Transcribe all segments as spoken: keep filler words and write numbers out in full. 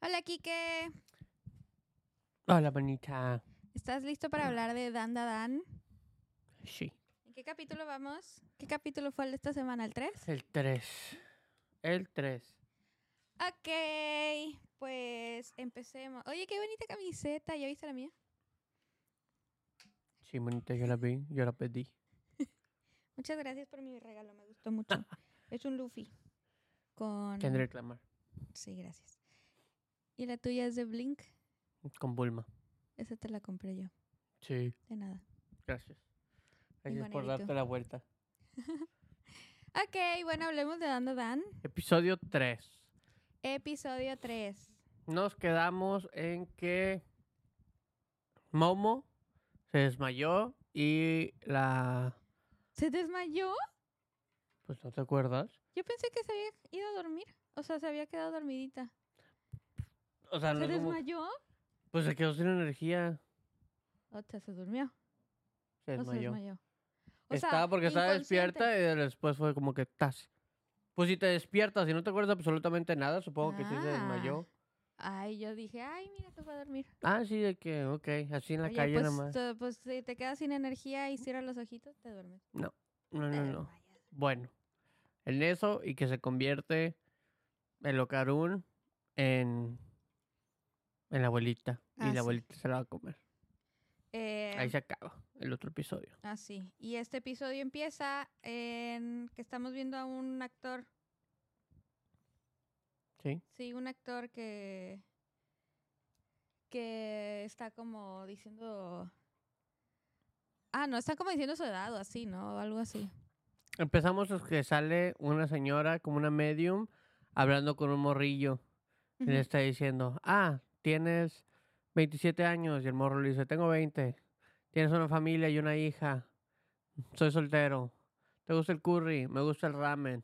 Hola, Kike. Hola, bonita. ¿Estás listo para hablar de Dan Da Dan? Sí. ¿En qué capítulo vamos? ¿Qué capítulo fue el de esta semana? ¿El tres? El tres. El tres. Ok, pues empecemos. Oye, qué bonita camiseta. ¿Ya viste la mía? Sí, bonita, yo la vi, yo la pedí. Muchas gracias por mi regalo, me gustó mucho. Es un Luffy con... Kendrick Lamar. Sí, gracias. ¿Y la tuya es de Blink? Con Bulma. Esa te la compré yo. Sí, De nada. gracias. Y Gracias por Juanito. darte la vuelta. Ok, bueno, hablemos de Dan Da Dan. Episodio tres. Episodio tres. Nos quedamos en que Momo se desmayó y la... ¿Se desmayó? Pues, ¿no te acuerdas? Yo pensé que se había ido a dormir. O sea, se había quedado dormidita. O sea, no ¿Se es como... desmayó? Pues se quedó sin energía. O sea, se durmió. Se O se desmayó. desmayó. O Estaba sea, porque estaba inconsciente. despierta y después fue como que tas. Pues si te despiertas y no te acuerdas absolutamente nada, supongo que sí se Ah. desmayó. Ay, yo dije, ay, mira, te fue a dormir. Ah, sí, de que, ok, así en la Oye, calle pues, nada más. te- pues si te quedas sin energía y cierras los ojitos, te duermes. No, no, Te no, no. desmayas. Bueno, en eso y que se convierte el Ocarun en, en la abuelita. Ah, y la sí. abuelita se la va a comer. Eh, Ahí se acaba el otro episodio. ah, sí. Y este episodio empieza en que estamos viendo a un actor. ¿Sí? Sí, un actor que... que está como diciendo... Ah, no, está como diciendo su edad o así, ¿no? O algo así. Empezamos es que sale una señora como una medium hablando con un morrillo. Y le Ujú. está diciendo, ah, tienes veintisiete años. Y el morro le dice, tengo veinte. Tienes una familia y una hija. Soy soltero. ¿Te gusta el curry? Me gusta el ramen.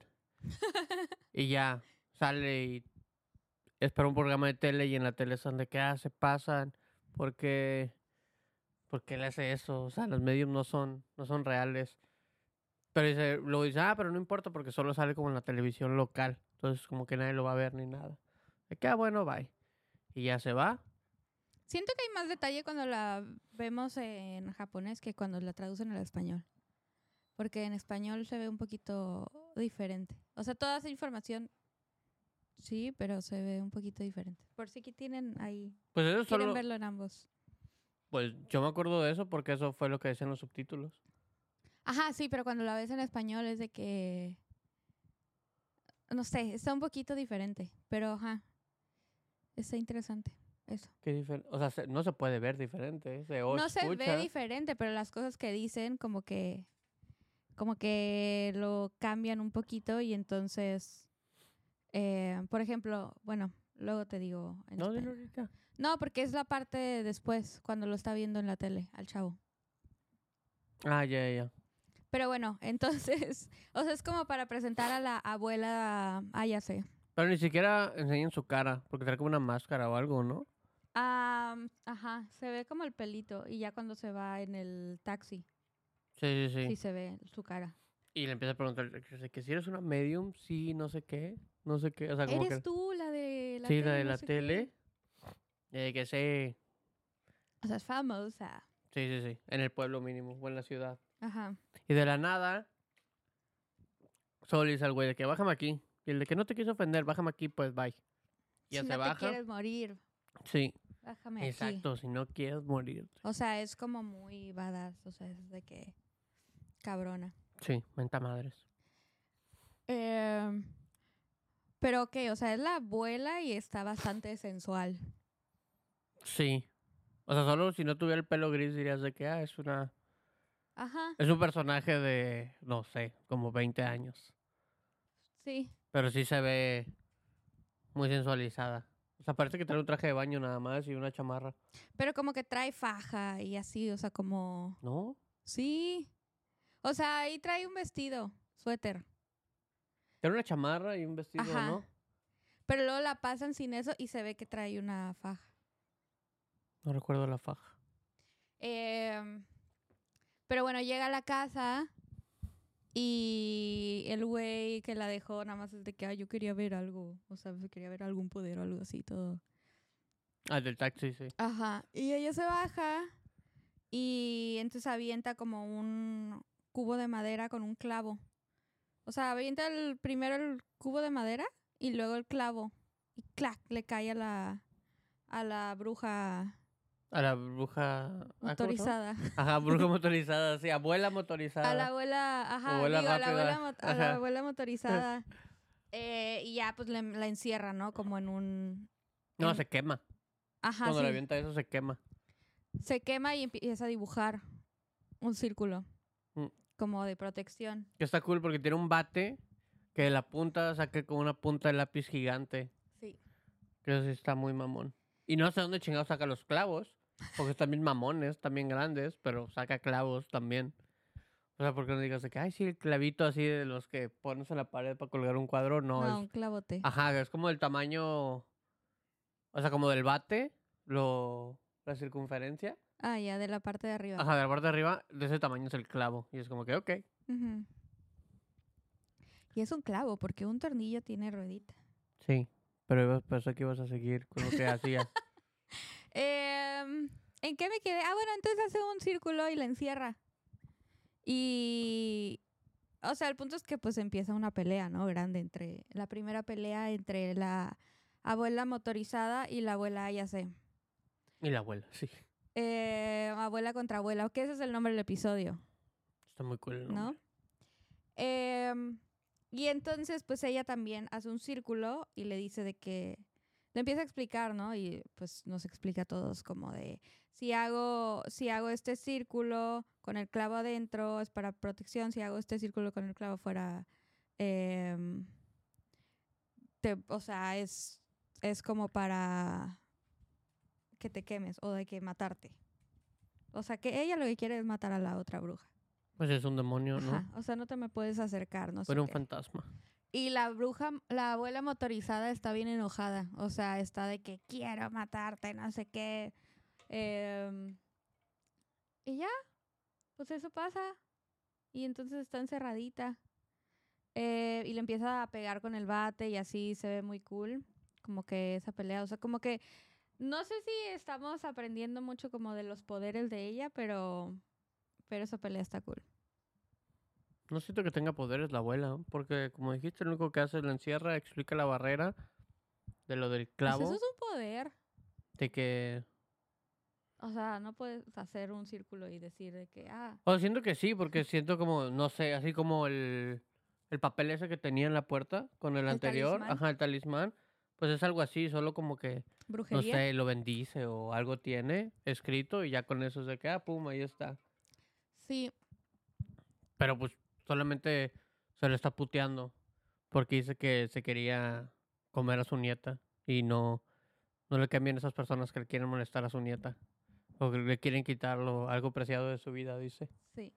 Y ya, sale y espera un programa de tele y en la tele son de que, ah, se pasan. Porque, porque él hace eso. O sea, los medios no son, no son reales. Pero dice, luego dice, ah, pero no importa porque solo sale como en la televisión local. Entonces como que nadie lo va a ver ni nada. De que, ah, bueno, bye. Y ya se va. Siento que hay más detalle cuando la vemos en japonés que cuando la traducen al español. Porque en español se ve un poquito diferente. O sea, toda esa información, sí, pero se ve un poquito diferente. Por si que tienen ahí, Pues eso quieren solo, verlo en ambos. pues yo me acuerdo de eso porque eso fue lo que decían los subtítulos. Ajá, sí, pero cuando la ves en español es de que, no sé, está un poquito diferente. Pero ajá, está interesante eso. Qué diferente. O sea, se- no se puede ver diferente. ¿eh? Se No se ve escucha. diferente, pero las cosas que dicen como que como que lo cambian un poquito y entonces, eh, por ejemplo, bueno, luego te digo en No, dilo español. ahorita. No, porque es la parte de después, cuando lo está viendo en la tele, al chavo. Ah, ya, ya, ya. Pero bueno, entonces, o sea, es como para presentar a la abuela, ah, ya sé. Pero ni siquiera enseñan su cara, porque trae como una máscara o algo, ¿no? Ah, ajá, se ve como el pelito y ya cuando se va en el taxi, Sí, sí, sí. sí se ve su cara. Y le empieza a preguntar que que si eres una medium, sí, no sé qué, no sé qué. O sea, como ¿Eres que... tú la de la Sí, tele? la de No la sé qué. tele. Eh, que sí, O sea, es famosa. sí, sí, sí. En el pueblo mínimo o en la ciudad. Ajá. Y de la nada, solo le dice al güey de que bájame aquí. Y el de que no te quiso ofender, bájame aquí, pues bye. Y ya Si se no te baja. quieres morir, Sí, bájame aquí. exacto, si no quieres morir. O sea, es como muy badass, o sea, es de que cabrona. Sí, menta madres. Eh, pero ok, o sea, es la abuela y está bastante sensual. Sí. O sea, solo si no tuviera el pelo gris dirías de que, ah, es una... Ajá, Es un personaje de, no sé, como veinte años. sí. Pero sí se ve muy sensualizada. O sea, parece que trae un traje de baño nada más y una chamarra. Pero como que trae faja y así, o sea, como... ¿No? Sí. O sea, ahí trae un vestido, suéter. Trae una chamarra y un vestido, Ajá. ¿no? Pero luego la pasan sin eso y se ve que trae una faja. No recuerdo la faja. Eh, pero bueno, llega a la casa y el güey que la dejó nada más es de que, ah, yo quería ver algo. O sea, quería ver algún poder o algo así, todo. Ah, del taxi, sí. Ajá. Y ella se baja y entonces avienta como un cubo de madera con un clavo. O sea, avienta el, primero el cubo de madera y luego el clavo. Y clac, le cae a la, a la bruja A la bruja... ah, ¿cómo se llama? motorizada. Ajá, bruja motorizada, sí, abuela A la motorizada. abuela, ajá, Abuela digo, a la abuela, rápida. mo- a la Ajá. abuela motorizada. Eh, y ya, pues le- la encierra, ¿no? Como en un... No, en- se quema. Ajá, Cuando le sí. avienta eso, se quema. Se quema y empieza a dibujar un círculo. Mm. Como de protección. Que está cool porque tiene un bate que de la punta saca con una punta de lápiz gigante. Sí. Que eso sí está muy mamón. Y no sé dónde chingado saca los clavos. Porque están bien mamones, también grandes, pero saca clavos también. O sea, porque no digas de que, ay, sí, el clavito así de los que pones en la pared para colgar un cuadro. No, No, es... un clavote. Ajá, es como del tamaño... O sea, como del bate, lo... la circunferencia. Ah, ya, de la parte de arriba. Ajá, de la parte de arriba, de ese tamaño es el clavo. Y es como que, ok. Ujú. Y es un clavo, porque un tornillo tiene ruedita. Sí, pero ibas- pensé que ibas a seguir con lo que hacía. Em, ¿En qué me quedé? Ah, bueno, entonces hace un círculo y la encierra. Y... O sea, el punto es que pues empieza una pelea, ¿no? Grande entre... La primera pelea entre la abuela motorizada y la abuela Ayase. Y la abuela, sí. Eh, abuela contra abuela, que ese es el nombre del episodio, Está muy cool el nombre. ¿no? Em, y entonces, pues ella también hace un círculo y le dice de que... Le empieza a explicar, ¿no? Y pues nos explica a todos como de... Si hago, si hago este círculo con el clavo adentro es para protección. Si hago este círculo con el clavo fuera... em, te- o sea, es, es como para que te quemes o de que matarte. O sea, que ella lo que quiere es matar a la otra bruja. Pues es un demonio, ¿no? Ajá, o sea, no te me puedes acercar, no sé Pero un qué. fantasma. Y la bruja, la abuela motorizada está bien enojada. O sea, está de que quiero matarte, no sé qué. Em, y ya, pues eso pasa. Y entonces está encerradita. Eh, y le empieza a pegar con el bate y así se ve muy cool. Como que esa pelea, o sea, como que... No sé si estamos aprendiendo mucho como de los poderes de ella, pero... Pero esa pelea está cool. No siento que tenga poderes la abuela, ¿no? Porque como dijiste, lo único que hace es la encierra, explica la barrera de lo del Pues clavo, eso es un poder. de que... O sea, no puedes hacer un círculo y decir de que, ah, O siento que sí, porque siento como, no sé, así como el, el papel ese que tenía en la puerta con el, El anterior, talismán. ajá, el talismán, pues es algo así, solo como que, no brujería. sé, lo bendice o algo tiene escrito y ya con eso se queda, pum, ahí está. Sí, Pero pues solamente se le está puteando porque dice que se quería comer a su nieta y no, no le cambien esas personas que le quieren molestar a su nieta o que le quieren quitarlo algo preciado de su vida, dice. sí.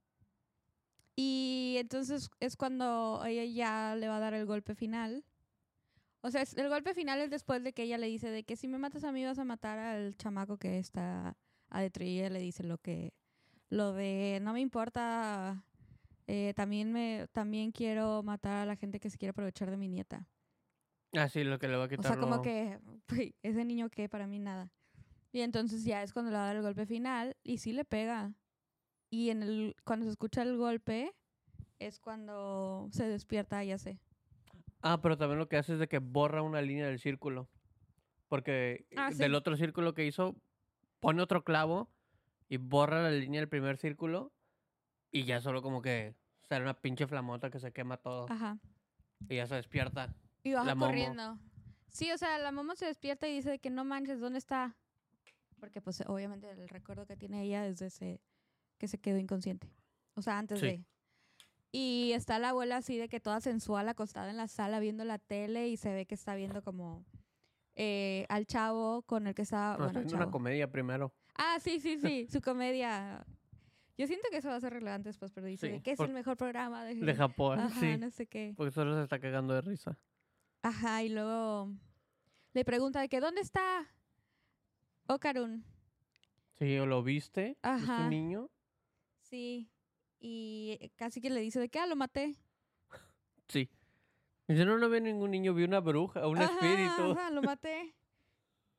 Y entonces es cuando ella ya le va a dar el golpe final. O sea, es- el golpe final es después de que ella le dice de que si me matas a mí vas a matar al chamaco que está adentro. Y ella le dice lo que, lo de no me importa, eh, también me, también quiero matar a la gente que se quiere aprovechar de mi nieta. Ah, sí, lo que le va a O quitar sea, como lo- que güey, ese niño que para mí nada. Y entonces ya es cuando le va a dar el golpe final y sí le pega. Y en el cuando se escucha el golpe es cuando se despierta, ya sé. Ah, pero también lo que hace es de que borra una línea del círculo. Porque Ah, eh, del sí. otro círculo que hizo, pone otro clavo y borra la línea del primer círculo y ya solo como que sale una pinche flamota que se quema todo Ajá. y ya se despierta. Y baja La Momo. corriendo. Sí, o sea, la Momo se despierta y dice de que no manches, ¿dónde está? Porque pues obviamente el recuerdo que tiene ella es de ese que se quedó inconsciente. O sea, antes Sí. de... Y está la abuela así de que toda sensual acostada en la sala viendo la tele y se ve que está viendo como eh, al chavo con el que estaba... No, bueno, está el viendo una chavo. comedia primero. Ah, sí, sí, sí, su comedia. Yo siento que eso va a ser relevante después, pero dice Sí, de que es por- el mejor programa de, De Japón, Ajá, sí. no sé qué. Porque solo se está cagando de risa. Ajá, y luego le pregunta de que ¿dónde está Okarun? Sí, ¿o lo viste? ¿Viste Ajá. un niño? Sí, y casi que le dice de que ah, lo maté. Sí. Dice, no, no vi ningún niño, vi una bruja, un Ajá, espíritu. ajá, lo maté.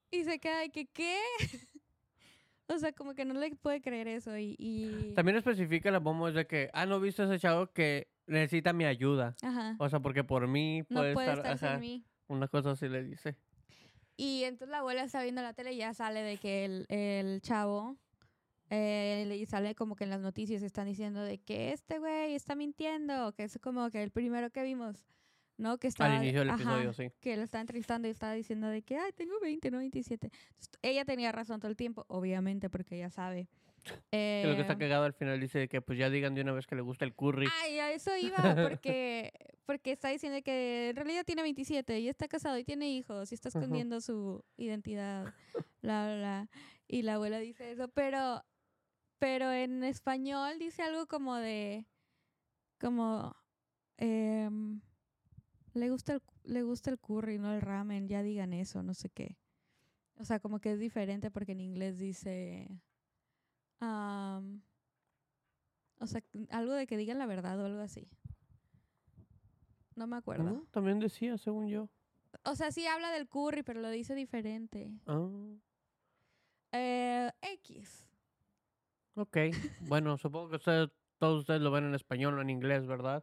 Y se queda de que, ¿qué? O sea, como que no le puede creer eso. Y, y... También especifica la Momo es de que, ah, ¿no viste a ese chavo que necesita mi ayuda? Ajá. O sea, porque por mí No puede, puede estar, estar ajá, sin mí. una cosa así le dice. Y entonces la abuela está viendo la tele y ya sale de que el, el chavo, eh, y sale como que en las noticias están diciendo de que este güey está mintiendo, que es como que el primero que vimos, ¿no? Que estaba, Al inicio del ajá, episodio, sí. que lo está entrevistando y estaba diciendo de que, ay, tengo veinte, no veintisiete. Entonces, ella tenía razón todo el tiempo, obviamente, porque ella sabe. Que lo que está Eh, cagado al final dice de que pues ya digan de una vez que le gusta el curry. Ay, a eso iba, porque, porque está diciendo que en realidad tiene veintisiete y está casado y tiene hijos y está Ujú. escondiendo su identidad, bla, bla, bla. Y la abuela dice eso, pero, pero en español dice algo como de, como, em, le gusta el, le gusta el curry, no el ramen, ya digan eso, no sé qué. O sea, como que es diferente porque en inglés dice, am, o sea, algo de que digan la verdad o algo así. No me acuerdo. ¿No? También decía, según yo. O sea, sí habla del curry, pero lo dice diferente. Ah, Eh, X. ok. Bueno, supongo que ustedes, todos ustedes lo ven en español o en inglés, ¿verdad?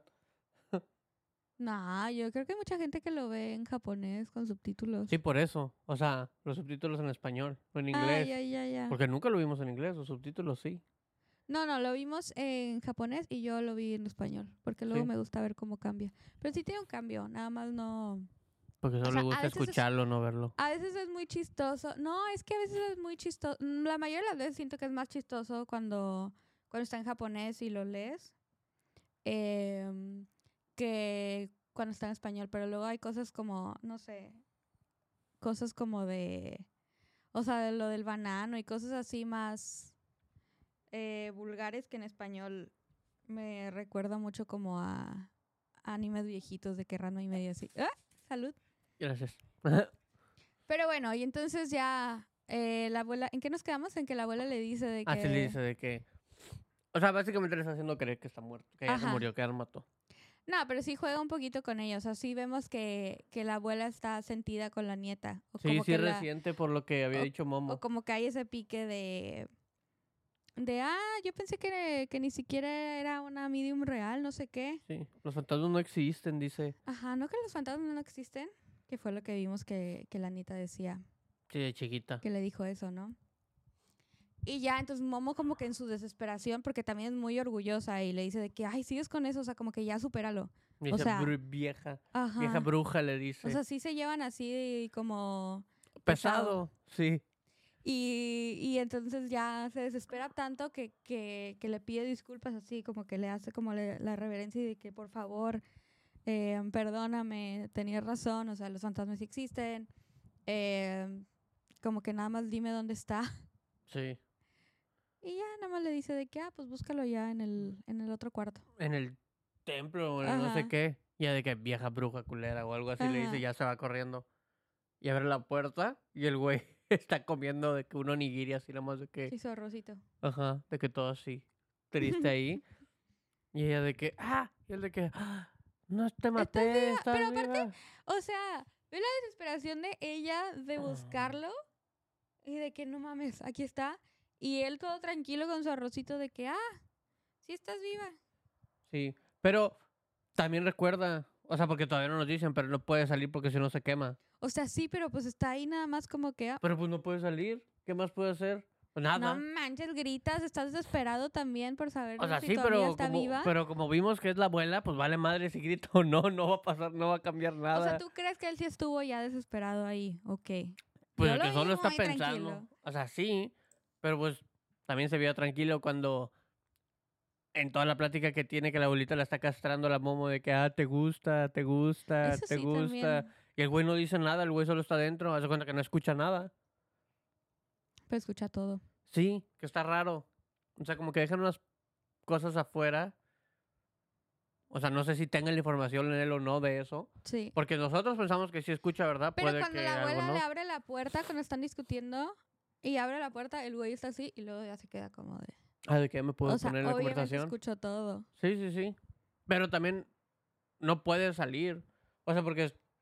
Nah, yo creo que hay mucha gente que lo ve en japonés con subtítulos. Sí, por eso. O sea, los subtítulos en español, no en Ah, inglés. ya, ya, ya. Porque nunca lo vimos en inglés, los subtítulos sí. No, no, lo vimos en japonés y yo lo vi en español. Porque luego Sí. me gusta ver cómo cambia. Pero sí tiene un cambio, nada más no. Porque solo sea, le a gusta veces es- escucharlo, no verlo. A veces es muy chistoso. No, es que a veces es muy chistoso. La mayoría de las veces siento que es más chistoso cuando, cuando está en japonés y lo lees. em, que cuando está en español, pero luego hay cosas como, no sé, cosas como de, o sea, de lo del banano y cosas así más eh, vulgares que en español me recuerda mucho como a animes viejitos de que Ranma y medio así. ¡Ah! Salud. Gracias. Pero bueno, y entonces ya eh, la abuela, ¿en qué nos quedamos? En que la abuela le dice de que... Así le dice de que... O sea, básicamente le está haciendo creer que está muerto, que ya se Ajá. murió, que ya lo mató. No, pero sí juega un poquito con ellos. Así vemos que, que la abuela está sentida con la nieta. O Sí, como sí que la- reciente por lo que había o- dicho Momo. O como que hay ese pique de... De, ah, yo pensé que, que ni siquiera era una medium real, no sé qué. Sí, los fantasmas no existen, dice. Ajá, ¿no que los fantasmas no existen? Que fue lo que vimos que, que la Anita decía, Sí, de chiquita. que le dijo eso, ¿no? Y ya, entonces Momo como que en su desesperación, porque también es muy orgullosa y le dice de que, ay, sigues con eso, o sea, como que ya supéralo. Dice sea, "Bru- vieja, Ajá. vieja bruja", le dice. O sea, sí se llevan así como... pesado, sí. Y, y entonces ya se desespera tanto que, que, que le pide disculpas así, como que le hace como le- la reverencia y de que por favor, eh, perdóname, tenías razón, o sea, los fantasmas sí existen, eh, como que nada más dime dónde está. Sí. Y ya nada más le dice de que, ah, pues búscalo ya en el, en el otro cuarto. En el templo, o en el no sé Ajá. qué. Ya de que vieja bruja culera o algo así le Ajá. dice, ya se va corriendo. Y abre la puerta y el güey está comiendo de que un onigiri así nomás de que... Sí, su arrocito. Ajá, de que todo así, triste ahí. Y ella de que, ah, y él de que, ah, no te maté, viva, estás pero aparte- viva. O sea, ve la desesperación de ella de buscarlo y de que no mames, aquí está. Y él todo tranquilo con su arrocito de que, ah, sí estás viva. Sí, pero también recuerda, o sea, porque todavía no nos dicen, pero no puede salir porque si no se quema. O sea, sí, pero pues está ahí nada más como que, ah, Pero pues no puede salir, ¿qué más puede hacer? Pues no nada. manches, gritas, estás desesperado también por saber O sea, si sí, tu amiga pero está como, viva. pero como vimos que es la abuela, pues vale madre si grita o no, no va a pasar, no va a cambiar nada. O sea, ¿tú crees que él sí estuvo ya desesperado ahí? Ok. Pues Yo el lo que vi solo está muy pensando. tranquilo. O sea, sí, pero pues también se veía tranquilo cuando en toda la plática que tiene que la abuelita la está castrando a la Momo de que, ah, te gusta, te gusta, Eso te sí, gusta. también. Y el güey no dice nada, el güey solo está adentro, hace cuenta que no escucha nada. Pero escucha todo. Sí, que está raro. O sea, como que dejan unas cosas afuera. O sea, no sé si tengan la información en él o no de eso. Sí. Porque nosotros pensamos que si escucha, ¿verdad? Pero Puede cuando que la algo abuela no. le abre la puerta, cuando están discutiendo, y abre la puerta, el güey está así y luego ya se queda como de... Ah, ¿de qué me puedo O sea, poner en la obviamente conversación? escuchó todo. Sí, sí, sí. Pero también no puede salir. O sea, porque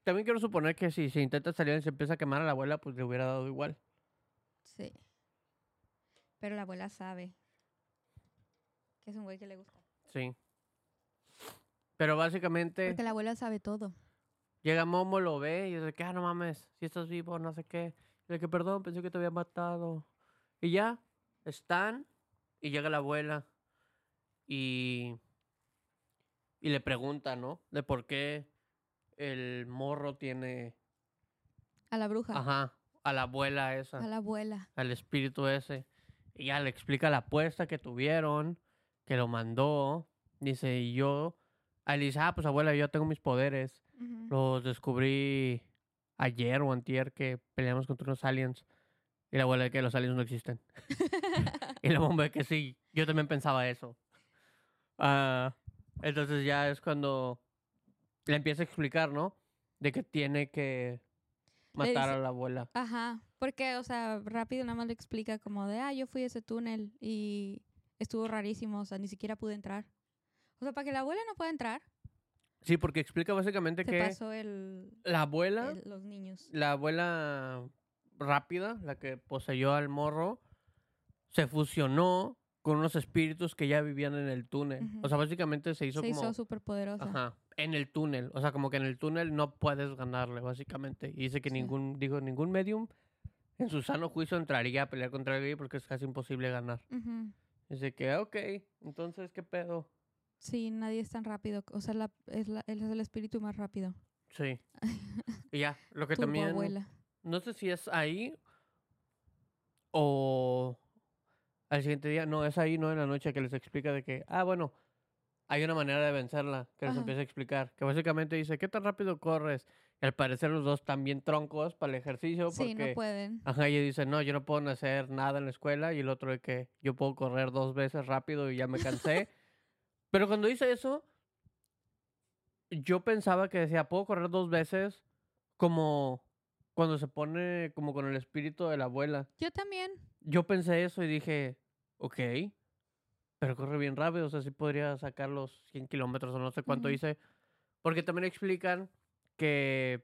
también quiero suponer que si se intenta salir y se empieza a quemar a la abuela, pues le hubiera dado igual. Sí. Pero la abuela sabe que es un güey que le gusta. Sí. Pero básicamente Porque la abuela sabe todo. llega Momo, lo ve y dice que, ah, no mames, si estás vivo, no sé qué. Y de que, perdón, pensé que te había matado. Y ya, están y llega la abuela y, y le pregunta, ¿no? De por qué el morro tiene, A la bruja. ajá, a la abuela esa. A la abuela. Al espíritu ese. Y ya le explica la apuesta que tuvieron, que lo mandó. Dice, y yo... Ahí le dice, ah, pues abuela, yo tengo mis poderes. Uh-huh. Los descubrí ayer o antier que peleamos contra unos aliens. Y la abuela de que los aliens no existen. Y la bomba de que sí, yo también pensaba eso. Ah, entonces ya es cuando le empieza a explicar, ¿no? De que tiene que matar dice- a la abuela. Ajá. Porque, o sea, rápido nada más le explica como de, ah, yo fui a ese túnel y estuvo rarísimo. O sea, ni siquiera pude entrar. O sea, para que la abuela no pueda entrar, Sí, porque explica básicamente se que pasó el, la abuela... el- los niños. La abuela rápida, la que poseyó al morro, se fusionó con unos espíritus que ya vivían en el túnel. Ujú. O sea, básicamente se hizo Se como... hizo súper poderosa. Ajá, en el túnel. O sea, como que en el túnel no puedes ganarle, básicamente. Y dice que Sí. ningún, dijo, ningún medium en su sano juicio entraría a pelear contra el güey porque es casi imposible ganar. Ujú. Dice que, ok, entonces, ¿qué pedo? Sí, nadie es tan rápido. O sea, la, es la, él es el espíritu más rápido. Sí. Y ya, lo que Turbo también... abuela. No sé si es ahí o al siguiente día. No, es ahí, no en la noche que les explica de que, ah, bueno, hay una manera de vencerla, que les Ajá. empieza a explicar. Que básicamente dice, ¿qué tan rápido corres? Y al parecer los dos están bien troncos para el ejercicio Sí, porque... no pueden. Ajá, ella dice, no, yo no puedo hacer nada en la escuela. Y el otro de que yo puedo correr dos veces rápido y ya me cansé. Pero cuando dice eso, yo pensaba que decía, puedo correr dos veces como cuando se pone como con el espíritu de la abuela. Yo también. Yo pensé eso y dije, ok, pero corre bien rápido, o sea, sí podría sacar los cien kilómetros o no sé cuánto Ujú. hice. Porque también explican que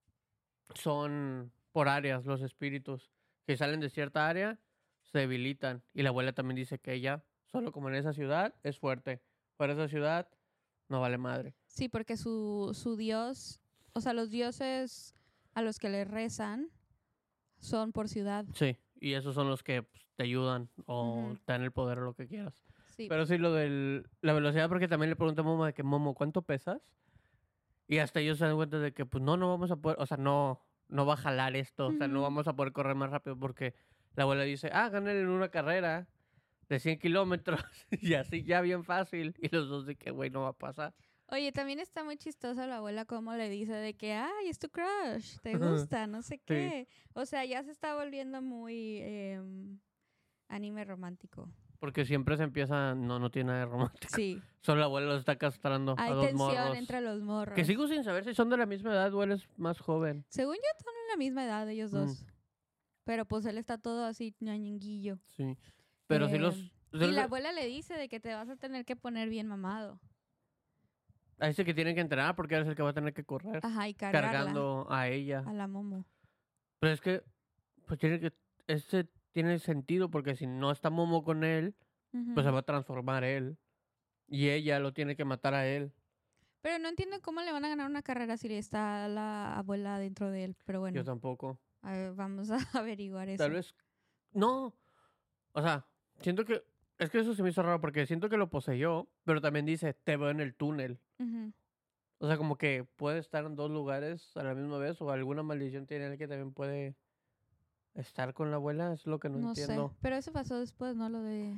son por áreas los espíritus, que salen de cierta área, se debilitan. Y la abuela también dice que ella, solo como en esa ciudad, es fuerte. Fuera de esa ciudad, no vale madre. Sí, porque su, su dios, o sea, los dioses a los que le rezan son por ciudad. Sí, y esos son los que pues, te ayudan o Ujú. te dan el poder o lo que quieras. Sí. Pero sí, lo de la velocidad, porque también le pregunta a Momo de que, Momo, ¿cuánto pesas? Y hasta ellos se dan cuenta de que, pues no, no vamos a poder, o sea, no, no va a jalar esto, o sea, no Ujú. vamos a poder correr más rápido porque la abuela dice, ah, ganen en una carrera de cien kilómetros y así ya bien fácil. Y los dos de que, güey, no va a pasar. Oye, también está muy chistosa la abuela como le dice de que, ay, es tu crush, te Ajá. gusta, no sé qué. O sea, ya se está volviendo muy em, anime romántico. Porque siempre se empieza, no, no tiene nada de romántico. Sí, Solo la abuela los está castrando hay a dos tensión morros. entre los morros. Que sigo sin saber si son de la misma edad o él es más joven. Según yo, son en la misma edad ellos Mm. dos. Pero pues él está todo así ñañinguillo. Sí. Pero sí Em, los... Y la abuela le dice de que te vas a tener que poner bien mamado. Ahí dice que tienen que entrenar porque él es el que va a tener que correr. Ajá, y cargarla Cargando a ella. a la Momo. Pero es que, pues tiene que, este tiene sentido porque si no está Momo con él, Ujú. pues se va a transformar él. Y ella lo tiene que matar a él. Pero no entiendo cómo le van a ganar una carrera si está la abuela dentro de él. Pero bueno, Yo tampoco. a ver, vamos a averiguar eso. Tal vez, no. O sea, siento que, es que eso se me hizo raro porque siento que lo poseyó, pero también dice, te veo en el túnel. Ujú. O sea, como que puede estar en dos lugares a la misma vez o alguna maldición tiene él que también puede estar con la abuela, es lo que no, No entiendo. sé, pero eso pasó después, ¿no? Lo de...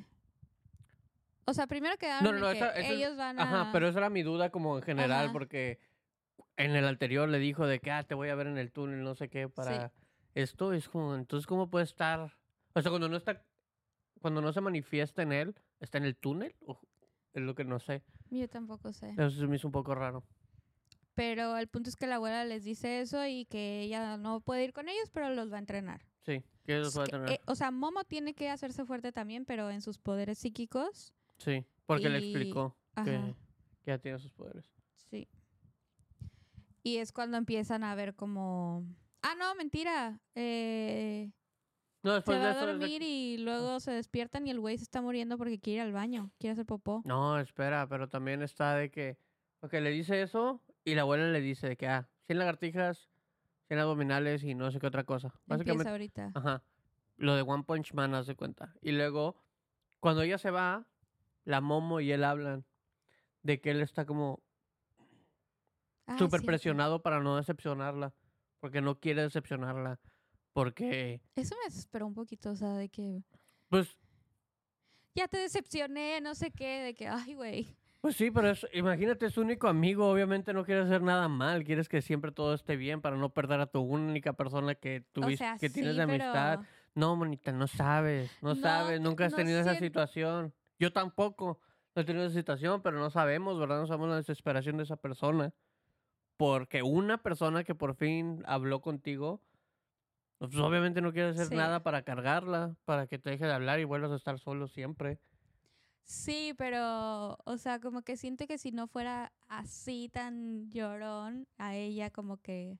O sea, primero quedaron No, no, en no, que esa- esa es- ellos van a... Ajá, pero esa era mi duda como en general, Ajá. porque en el anterior le dijo de que, ah, te voy a ver en el túnel, no sé qué, para esto. Es como, entonces, ¿cómo puede estar? O sea, cuando no está, cuando no se manifiesta en él, ¿está en el túnel? O es lo que no sé. Yo tampoco sé. Eso se me hizo un poco raro. Pero el punto es que la abuela les dice eso y que ella no puede ir con ellos, pero los va a entrenar. Sí, que eso Es puede que, tener. eh, o sea, Momo tiene que hacerse fuerte también, pero en sus poderes psíquicos. Sí, porque le y- explicó que, Ajá, que ya tiene sus poderes. sí. Y es cuando empiezan a ver como... Ah, no, mentira. Eh, No, se después de va a eso... es de dormir que- y luego se despiertan y el güey se está muriendo porque quiere ir al baño. Quiere hacer popó. No, espera, pero también está de que... Ok, le dice eso y la abuela le dice de que, ah, cien lagartijas, cien abdominales y no sé qué otra cosa. Empieza Básicamente, ahorita. ajá, lo de One Punch Man, haz de cuenta. Y luego, cuando ella se va, la Momo y él hablan de que él está como Ah, súper cierto. presionado para no decepcionarla, porque no quiere decepcionarla, porque, Eso me desesperó un poquito, o sea, de que... pues, Ya te decepcioné, no sé qué, de que, ay, güey. pues sí, pero es, imagínate, es su único amigo, obviamente no quiere hacer nada mal, quieres que siempre todo esté bien para no perder a tu única persona que O tuviste, sea, que tienes sí, de amistad. pero... No, monita, no sabes, no, No, sabes, nunca has no tenido esa siento... situación. Yo tampoco no he tenido esa situación, pero no sabemos, ¿verdad? No sabemos la desesperación de esa persona. Porque una persona que por fin habló contigo, pues obviamente no quiere hacer Sí. nada para cargarla, para que te deje de hablar y vuelvas a estar solo siempre. Sí, pero, o sea, como que siento que si no fuera así tan llorón, a ella como que,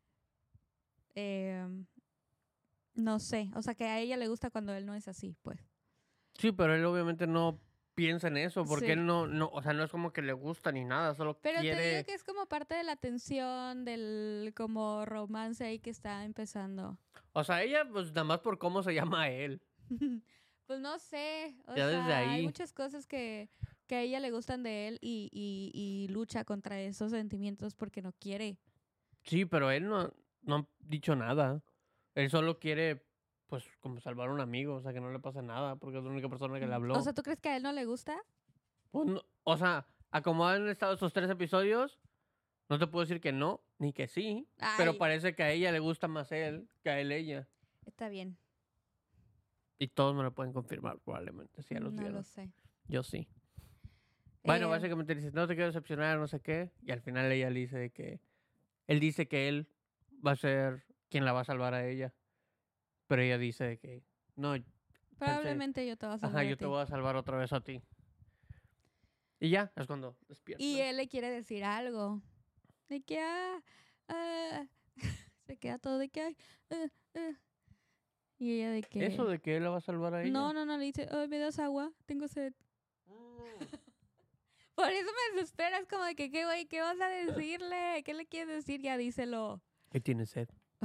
em, no sé, o sea, que a ella le gusta cuando él no es así, pues. Sí, pero él obviamente no piensa en eso, porque Sí. él no, no, o sea, no es como que le gusta ni nada, solo Pero te digo quiere... que es como parte de la tensión, del como romance ahí que está empezando. O sea, ella, pues nada más por cómo se llama él. Pues no sé, o Ya desde sea, hay ahí. muchas cosas que, que a ella le gustan de él y, y, y lucha contra esos sentimientos porque no quiere. Sí, pero él no, no ha dicho nada. Él solo quiere, pues, como salvar a un amigo, o sea, que no le pase nada, porque es la única persona que le Mm. habló. O sea, ¿tú crees que a él no le gusta? Pues no- o sea, a como han estado estos tres episodios, no te puedo decir que no, ni que sí, pero Ay, parece que a ella le gusta más él que a él ella. está bien, Y todos me lo pueden confirmar, probablemente, si ya los no vieron. lo sé. Yo sí. Bueno, Eh, básicamente dice, no te quiero decepcionar, no sé qué. Y al final ella le dice de que... Él dice que él va a ser quien la va a salvar a ella. Pero ella dice de que... No, chance- probablemente yo te voy a salvar ajá, a yo te ti. voy a salvar otra vez a ti. Y ya, es cuando despierta. Y él le quiere decir algo. De que, ah, ah, se queda todo de que, ay, ah, ah. Y ella de que... Eso de que él la va a salvar a ella. No, no, no, le dice, ay, ¿me das agua? Tengo sed. Mm. Por eso me desesperas, como de que, ¿qué, güey? ¿Qué vas a decirle? ¿Qué le quieres decir? Ya díselo. ¿Qué tiene sed?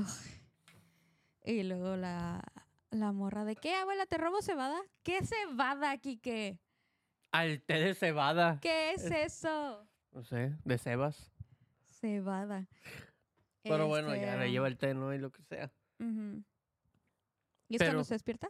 Y luego la, la morra de, ¿qué, abuela? ¿Te robo cebada? ¿Qué cebada, Kike? Al té de cebada. ¿Qué es eso? No sé, de cebas. Cebada. Pero bueno, ya Este, le lleva el té, ¿no? Y lo que sea. ujú. ¿Y es Pero- cuando se despierta?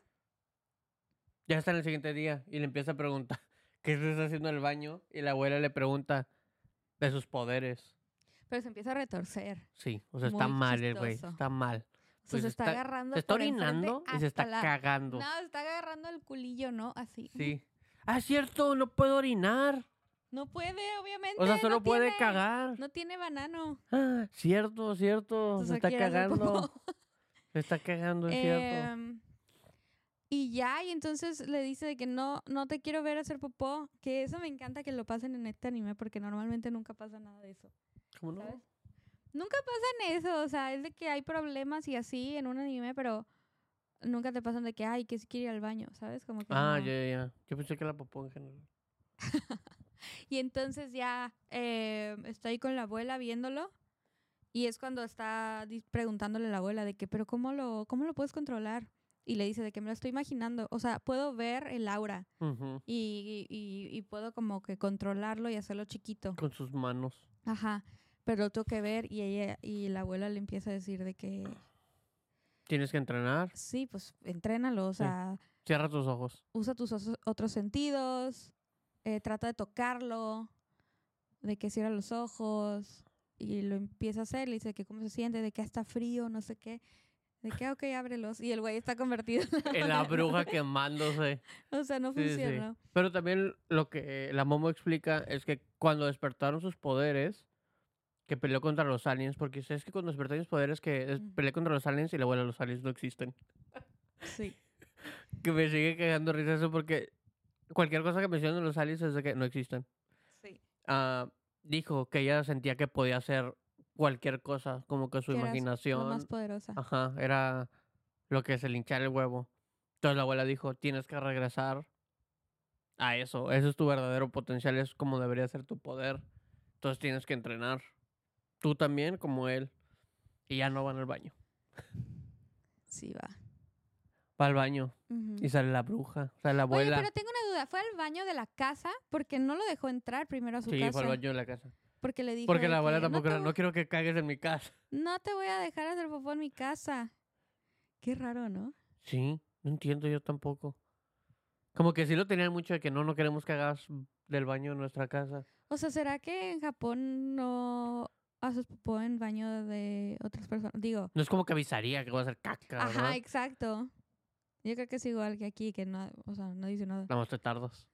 Ya está en el siguiente día y le empieza a preguntar qué se está haciendo en el baño. Y la abuela le pregunta de sus poderes. Pero se empieza a retorcer. Sí, o sea, está Muy mal el güey. chistoso. Está mal. O sea, Pues se está, está- agarrando Se está por enfrente orinando y se está hasta la- cagando. No, se está agarrando el culillo, ¿no? Así. Sí. Ah, es cierto, no puedo orinar. No puede, obviamente. O sea, solo no puede tiene- cagar. No tiene banano. Ah, cierto, cierto. Entonces Se está quiere hacer cagando. popó. Se está cagando, es cierto. Em, y ya, y entonces le dice de que no, no te quiero ver hacer popó. Que eso me encanta que lo pasen en este anime porque normalmente nunca pasa nada de eso. ¿Cómo no? ¿Sabes? Nunca pasa en eso. O sea, es de que hay problemas y así en un anime, pero nunca te pasan de que, ay, que si quiere ir al baño, ¿sabes? Como que Ah, no. ya, ya, ya. Yo pensé que la popó en general. Y entonces ya eh, estoy con la abuela viéndolo. Y es cuando está dis- preguntándole a la abuela de que, pero ¿cómo lo, cómo lo puedes controlar? Y le dice de que me lo estoy imaginando. O sea, puedo ver el aura Ujú. y, y, y puedo como que controlarlo y hacerlo chiquito. Con sus manos. Ajá. Pero lo tengo que ver y ella y la abuela le empieza a decir de que Tienes que entrenar. sí, pues entrénalo. O Sí. sea, Cierra tus ojos. usa tus oso- otros sentidos. eh, trata de tocarlo. De que cierra los ojos. Y lo empieza a hacer. Le dice que cómo se siente, de que está frío, no sé qué. De que, ok, ábrelos. Y el güey está convertido En la bruja quemándose. O sea, no Sí, sí, sí. funciona. Pero también lo que la Momo explica es que cuando despertaron sus poderes, que peleó contra los aliens, porque es que cuando despertaron sus poderes, que es- Ujú. peleé contra los aliens y la abuela, los aliens no existen. Sí. Que me sigue cagando risa eso porque cualquier cosa que mencionen los aliens es de que no existen. Sí. Ah, dijo que ella sentía que podía hacer cualquier cosa, como que su Que eras lo más imaginación, poderosa. ajá, era lo que es el hinchar el huevo. Entonces la abuela dijo, tienes que regresar a eso, ese es tu verdadero potencial, es como debería ser tu poder. Entonces tienes que entrenar. Tú también, como él. Y ya no van al baño. Sí, va. Va al baño Ujú. y sale la bruja, sale la Oye, abuela. pero tengo una duda. ¿Fue al baño de la casa? Porque no lo dejó entrar primero a su Sí, casa. fue al baño de la casa. Porque le dijo Porque de la abuela que, tampoco no, era, te, no vo- quiero que cagues en mi casa. no te voy a dejar hacer popó en mi casa. Qué raro, ¿no? Sí, no entiendo yo tampoco. Como que sí lo tenían mucho de que no, no queremos que hagas del baño en nuestra casa. O sea, ¿será que en Japón no haces popó en baño de otras personas? Digo, No es como que avisaría que va a hacer caca, ajá, ¿verdad? exacto. Yo creo que es igual que aquí, que no, o sea, no dice nada. Nada más te tardas.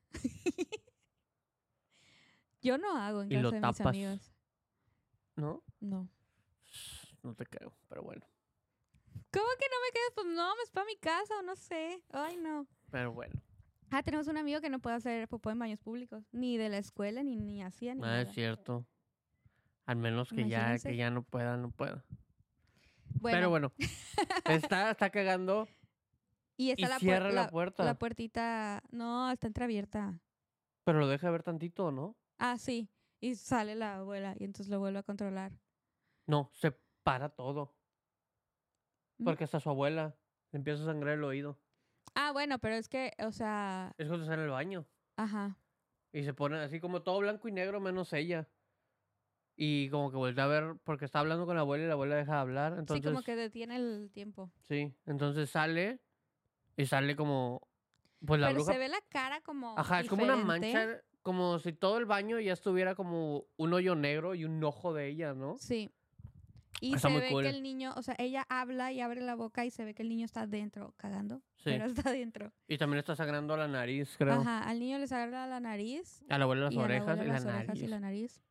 Yo no hago en Y casa lo de mis tapas. amigos. ¿No? No. No te creo, pero bueno. ¿Cómo que no me quedas? Pues no, me es para mi casa o no sé. Ay, no. Pero bueno. Ah, tenemos un amigo que no puede hacer popó en baños públicos. Ni de la escuela, ni, ni hacía, ni Ah, nada. es cierto. Al menos que ya, Imagínense. que ya no pueda, no pueda. Bueno, Pero bueno. Está, está cagando y está y la, puer- cierra la la, puerta. la puertita. No, está entreabierta. Pero lo deja ver tantito, ¿no? Ah, sí. Y sale la abuela y entonces lo vuelve a controlar. No, se para todo. ¿Mm? Porque hasta su abuela le empieza a sangrar el oído. Ah, bueno, pero es que, o sea, Es cuando está en el baño. ajá. Y se pone así como todo blanco y negro menos ella. Y como que vuelve a ver, porque está hablando con la abuela y la abuela deja de hablar. Entonces, Sí, como que detiene el tiempo. sí, entonces sale y sale como, pues la Pero bruja. se ve la cara como Ajá, es como una diferente. mancha, como si todo el baño ya estuviera como un hoyo negro y un ojo de ella, ¿no? Sí. Y Está se muy ve cool. que el niño, o sea, ella habla y abre la boca y se ve que el niño está dentro cagando. Sí. Pero está dentro. Y también está sangrando la nariz, creo. Ajá, al niño le agarra la nariz. A la abuela las y a la orejas abuela y la las orejas nariz. y la nariz.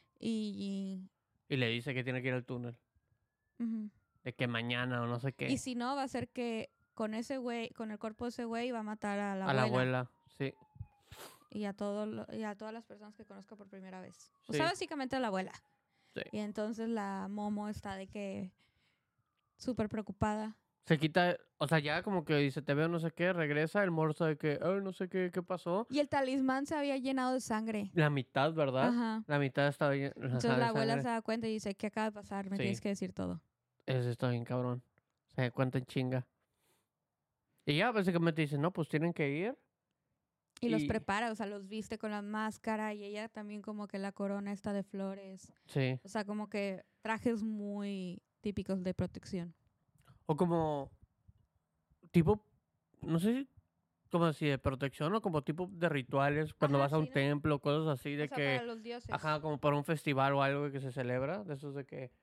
Y, Y le dice que tiene que ir al túnel. y, ujú. De que mañana o no sé qué. Y si no, va a ser que con ese güey, con el cuerpo de ese güey, va a matar a la a abuela. la abuela, sí. Y a, todo lo- y a todas las personas que conozca por primera vez. O Sí. sea, básicamente a la abuela. Sí. Y entonces la Momo está de que súper preocupada. Se quita, o sea, ya como que dice, te veo no sé qué, regresa el morso de que, ay, no sé qué, qué pasó. Y el talismán se había llenado de sangre. La mitad, ¿verdad? Ajá. La mitad estaba bien. Entonces la abuela se da cuenta y dice, ¿qué acaba de pasar? Me Sí. tienes que decir todo. Eso está bien, cabrón. Se da cuenta en chinga. Y ya básicamente dice, no, pues tienen que ir. Y, los Y- prepara, o sea, los viste con la máscara y ella también como que la corona está de flores. Sí. O sea, como que trajes muy típicos de protección. O como, tipo, no sé si, como si de protección o como tipo de rituales, cuando Ajá, vas a un sí, ¿no? templo, cosas así, de O sea, que, para los dioses. ajá, como para un festival o algo que se celebra, de esos de que,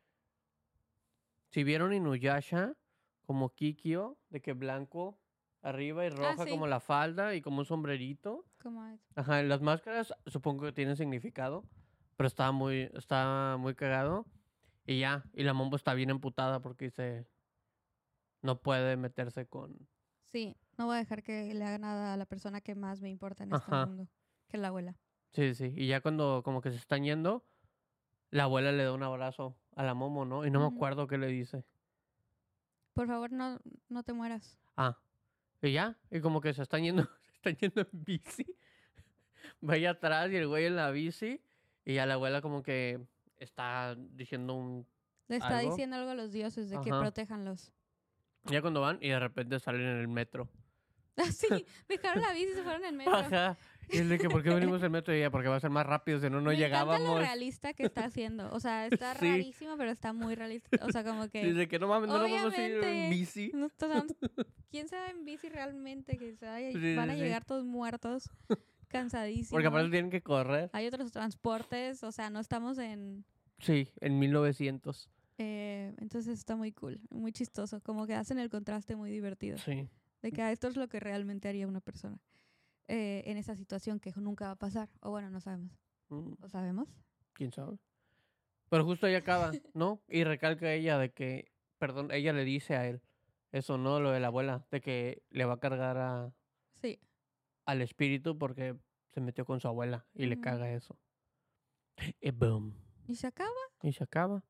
si vieron Inuyasha, como Kikyo, de que blanco arriba y roja sí. como la falda y como un sombrerito. Como es. Ajá, y las máscaras supongo que tienen significado, pero está muy, está muy cagado. Y ya, y la Mombo está bien emputada porque dice, no puede meterse con... Sí, no voy a dejar que le haga nada a la persona que más me importa en este Ajá. mundo, que es la abuela. Sí, sí, y ya cuando como que se están yendo, la abuela le da un abrazo a la Momo, ¿no? Y no me Ujú. acuerdo qué le dice. Por favor, no, no te mueras. Ah, y ya, y como que se están yendo, se están yendo en bici. Va allá atrás y el güey en la bici, y ya la abuela como que está diciendo un... Le está ¿Algo? diciendo algo a los dioses de que Ajá. protéjanlos. Ya cuando van y de repente salen en el metro. Ah, sí, dejaron la bici y se fueron en metro. Ajá. Y él de que, ¿por qué venimos en metro? Y ella, porque va a ser más rápido, si no, no me llegábamos. encanta lo realista que está haciendo. O sea, está Sí. rarísimo, pero está muy realista. O sea, como que... Dice que no mames, no nos vamos a ir en Obviamente. bici. No, o sea, ¿quién se va en bici realmente? Que se vaya- Sí, van a sí, sí. llegar todos muertos, cansadísimos. Porque aparte tienen que correr. Hay otros transportes, o sea, no estamos en... Sí, en mil novecientos. eh, entonces está muy cool, muy chistoso. Como que hacen el contraste muy divertido. Sí. De que ah, esto es lo que realmente haría una persona eh, en esa situación que nunca va a pasar. O bueno, no sabemos. Mm, ¿O sabemos? ¿Quién sabe? Pero justo ahí acaba, ¿no? Y recalca ella de que, perdón, ella le dice a él eso, ¿no? Lo de la abuela, de que le va a cargar a, Sí. al espíritu porque se metió con su abuela y le Ujú. caga eso. Y boom. ¿Y se acaba? Y se acaba.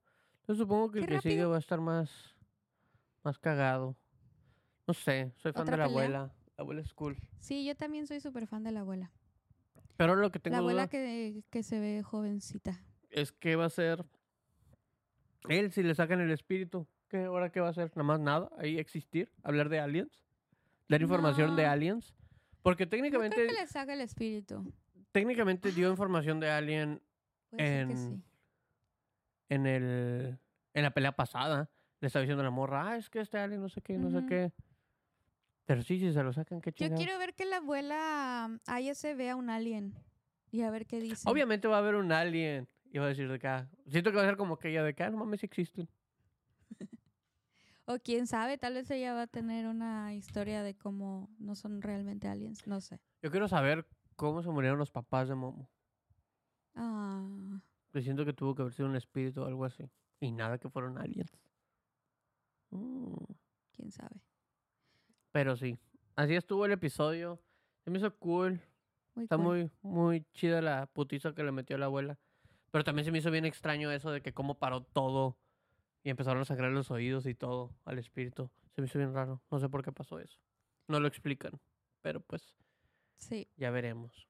Yo supongo que Qué el que sigue rápido. va a estar más, más cagado. No sé, soy fan de ¿Otra la pelea? abuela. La abuela es cool. Sí, yo también soy súper fan de la abuela. Pero lo que La tengo abuela duda que, que se ve jovencita. es que va a ser él si le sacan el espíritu. ¿Qué ahora qué va a hacer? Nada más nada. Ahí existir, hablar de aliens, dar información de No, aliens. Porque no creo que técnicamente, le saque el espíritu. técnicamente dio Ah, información de alien puede ser que en, sí. en el en la pelea pasada. Le estaba diciendo a la morra, ah, es que este alien no sé qué, no sé Ujú. qué. Pero sí, si se lo sacan, qué Yo chingados. quiero ver que la abuela um, Aya se vea un alien y a ver qué dice. Obviamente va a haber un alien. Y va a decir de acá. Siento que va a ser como que ella de acá, no mames, sí existen. O quién sabe, tal vez ella va a tener una historia de cómo no son realmente aliens. No sé. Yo quiero saber cómo se murieron los papás de Momo. Ah, Yo siento que tuvo que haber sido un espíritu o algo así. Y nada que fueron aliens. Mm, quién sabe. Pero sí. Así estuvo el episodio. Se me hizo cool. Muy Está cool. muy, muy chida la putiza que le metió la abuela. Pero también se me hizo bien extraño eso de que cómo paró todo. Y empezaron a sangrar los oídos y todo al espíritu. Se me hizo bien raro. No sé por qué pasó eso. No lo explican. Pero pues Sí. ya veremos.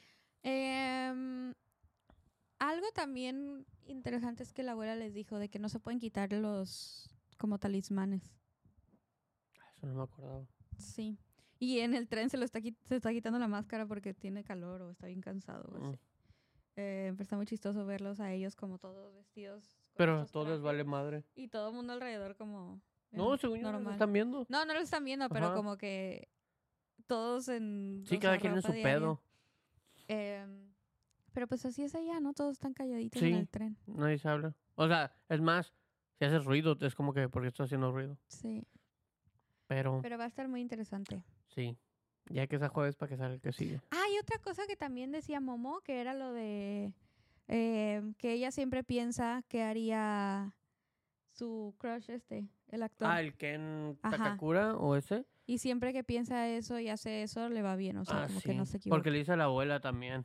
Em, algo también interesante es que la abuela les dijo de que no se pueden quitar los como talismanes. Eso no me acordaba. Sí. Y en el tren se lo está quit- se está quitando la máscara porque tiene calor o está bien cansado o así. Mm. Eh, pero está muy chistoso verlos a ellos como todos vestidos con Pero a estos todos les vale trajes madre. y todo el mundo alrededor como No, eh, según yo los normal. están viendo. No, no lo están viendo, pero Ajá. como que todos en Sí, o cada sea, quien en ropa su diaria. pedo. Em, pero pues así es allá, ¿no? Todos están calladitos en Sí, el tren. nadie se habla. O sea, es más, si haces ruido, es como que porque estás haciendo ruido. Sí. Pero Pero va a estar muy interesante. sí, ya que sea jueves para que salga el que sigue. Ah, y otra cosa que también decía Momo, que era lo de em, que ella siempre piensa que haría su crush este, el actor. Ah, el Ken Ajá. Takakura o ese. Y siempre que piensa eso y hace eso, le va bien. O sea, Ah, como sí. que no se equivoca. Porque le dice a la abuela también.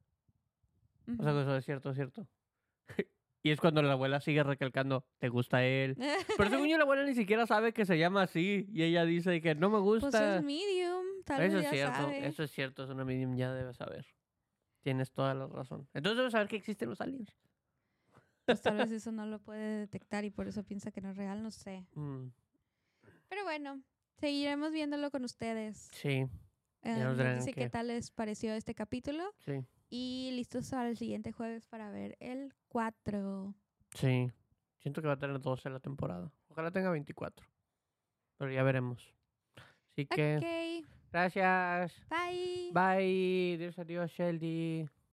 O sea, que eso es cierto, es cierto. Y es cuando la abuela sigue recalcando, ¿te gusta él? Pero según yo, la abuela ni siquiera sabe que se llama así. Y ella dice que no me Pues gusta. es medium, tal Eso vez es ya cierto, sabe. eso es cierto, es una medium, ya debes saber. Tienes toda la razón. Entonces debes saber que existen los aliens. Pues tal vez eso no lo puede detectar y por eso piensa que no es real, no sé. Mm, Pero bueno, seguiremos viéndolo con ustedes. sí, Eh, nos nos dirán dice qué. qué tal les pareció este capítulo. sí, Y listos para el siguiente jueves para ver el cuatro. sí. Siento que va a tener doce la temporada. Ojalá tenga veinticuatro. Pero ya veremos. Así que, Ok, gracias. bye. Bye. Dios adiós, Sheldy.